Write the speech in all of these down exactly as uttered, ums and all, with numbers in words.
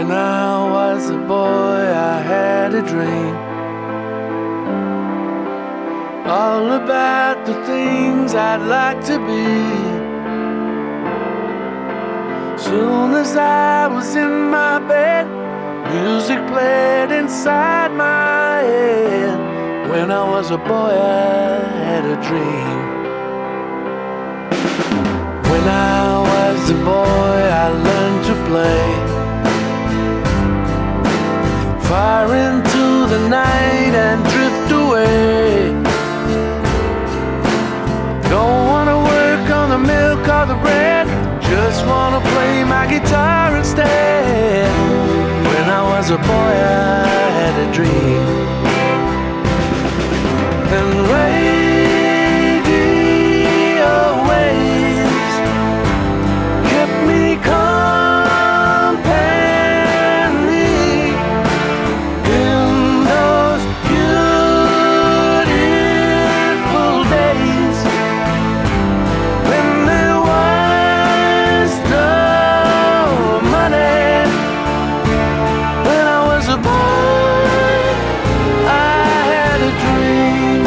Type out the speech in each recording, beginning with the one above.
When I was a boy, I had a dream all about the things I'd like to be. Soon as I was in my bed, music played inside my head. When I was a boy, I had a dream. When I was a boy, I learned to play far into the night and drift away. Don't wanna work on the milk or the bread, just wanna play my guitar instead. When I was a boy, I had a dream. And radio waves kept me company in those beautiful days when there was no money. When I was a boy, I had a dream.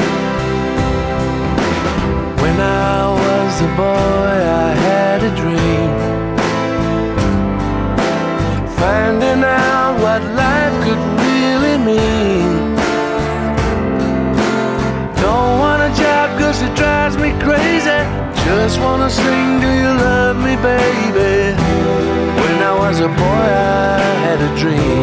When I was a boy, I had a dream, finding out what life could really mean. Don't want a job 'cause it drives me crazy, just wanna sing, do you love me, baby? When I was a boy, I had a dream.